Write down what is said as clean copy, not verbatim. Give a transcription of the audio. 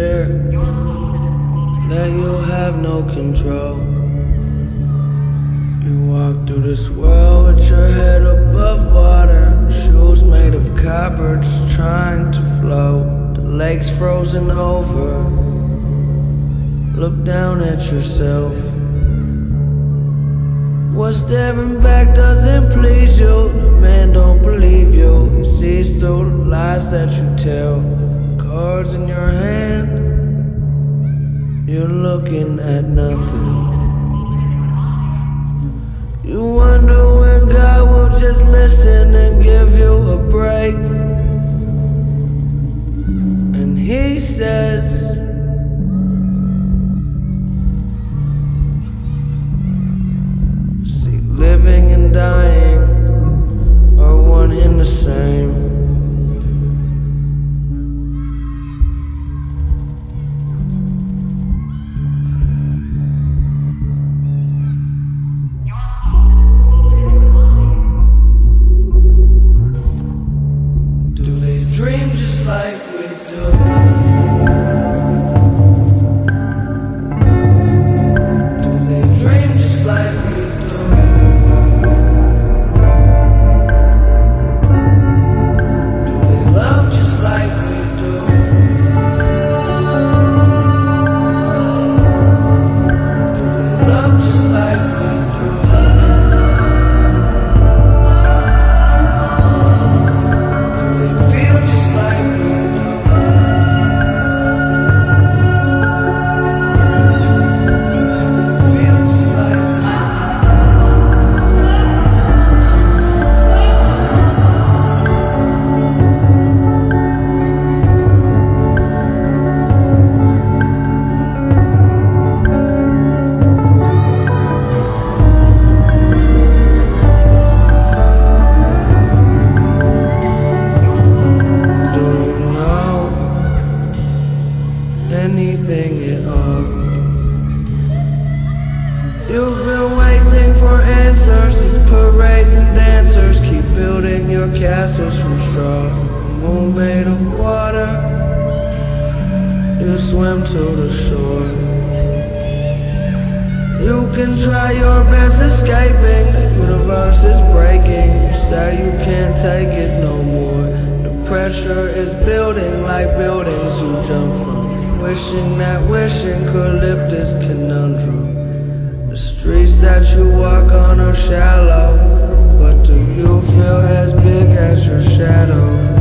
fear that you'll have no control. You walk through this world with your head above water, shoes made of copper just trying to float. The lake's frozen over. Look down at yourself. What staring back doesn't please you. The man don't believe you. He sees through the lies that you tell. Cards in your hand, you're looking at nothing. You wonder when God will just listen and give you a break. And He says, see, living and dying are one and the same. Do they dream just like we do? Do they dream just like we do? Do they love just like we do? Do they love just like we do? Do they feel just like we do? Do they feel just like we do? Do you know anything at all? You've been waiting for answers. These parades and dancers keep building your castles from straw. The moon made of water, you swim to the shore. You can try your best escaping, the universe is breaking. You say you can't take it no more. The pressure is building like buildings you jump from, wishing that wishing could lift this conundrum. The streets that you walk on are shallow, but do you feel as big as your shadow?